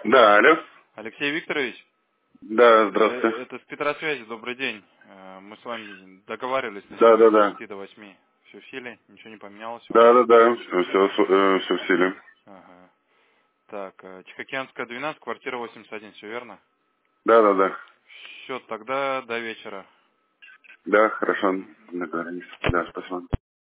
Да, алло. Алексей Викторович, Да, здравствуйте. это с Петросвязи, добрый день. Мы с вами договаривались на Да, сегодня да, с да. 10 до 8. Все в силе, ничего не поменялось у вас? Да, да, да. Все в силе. Ага. Так, Тихоокеанская 12, квартира 81, все верно? Да, да, да. Счет тогда до вечера. Да, хорошо. Договорились. Да, спасибо.